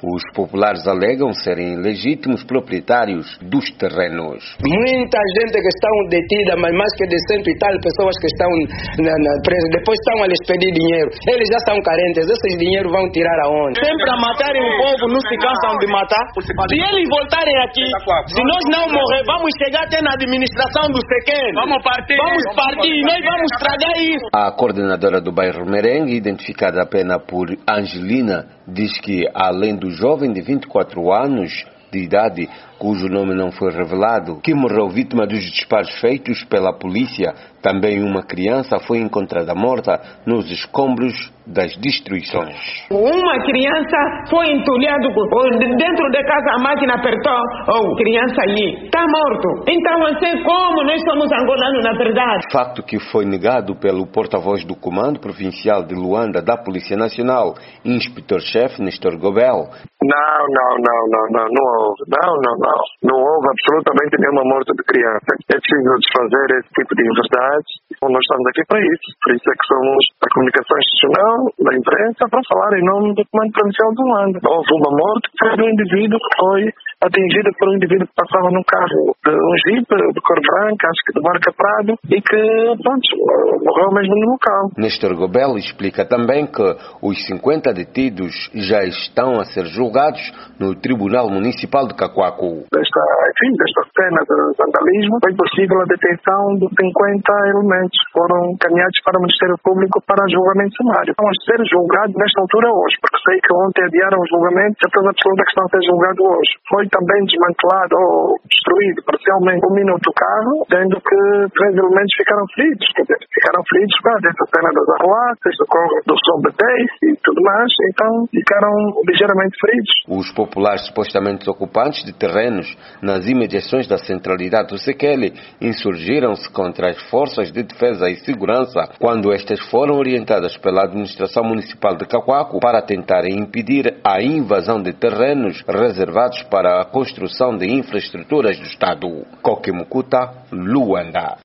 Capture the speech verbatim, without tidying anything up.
Os populares alegam serem legítimos proprietários dos terrenos. Muita gente que está detida, mas mais que de cento e tal pessoas que estão na, na presa, depois estão a lhes pedir dinheiro. Eles já estão carentes, esses dinheiro vão tirar aonde? Sempre a matarem o povo, não se cansam de matar. Se eles voltarem aqui, se nós não morrer, vamos chegar até na administração do Sequeno. Vamos partir. Vamos partir e nós vamos estragar isso. A coordenadora do bairro Merengue, identificada apenas por Angelina, diz que, além do jovem de vinte e quatro anos de idade, cujo nome não foi revelado, que morreu vítima dos disparos feitos pela polícia, também uma criança foi encontrada morta nos escombros das destruições. Uma criança foi entulhada dentro de casa, a máquina apertou, oh, criança ali, está morto. Então, assim como nós somos angolanos, na verdade. Fato que foi negado pelo porta-voz do Comando Provincial de Luanda da Polícia Nacional, inspetor-chefe Nestor Gobel. Não, não, não, não, não, não houve, não, não, não. Não houve absolutamente nenhuma morte de criança. É preciso desfazer esse tipo de inverdades. Nós estamos aqui para isso. Por isso é que somos a comunicação institucional, da imprensa, para falar em nome do Comando Provincial de Luanda. Houve uma morte que foi de um indivíduo que foi atingido por um indivíduo que passava num carro de um Jeep de cor branca, acho que de marca Prado, e que, pronto, morreu mesmo no local. Nestor Gobel explica também que os cinquenta detidos já estão a ser julgados no Tribunal Municipal de Cacoaco. Desta, enfim, desta cena de vandalismo, foi possível a detenção de cinquenta elementos. Foram encaminhados para o Ministério Público para julgamento sumário. Estão a ser julgados nesta altura hoje, porque sei que ontem adiaram os julgamentos, certeza absoluta que estão a ser julgados hoje. Foi também desmantelado ou destruído parcialmente um minuto do carro, sendo que três elementos ficaram feridos. Quer dizer, ficaram feridos para dessa cena das arruaças, do, do som de teixe e tudo mais, então ficaram ligeiramente feridos. Os populares supostamente ocupantes de terrenos nas imediações da centralidade do Sequele insurgiram-se contra as forças de defesa e segurança quando estas foram orientadas pela administração municipal de Cacoaco para tentarem impedir a invasão de terrenos reservados para a construção de infraestruturas do Estado. Coquimucuta, Luanda.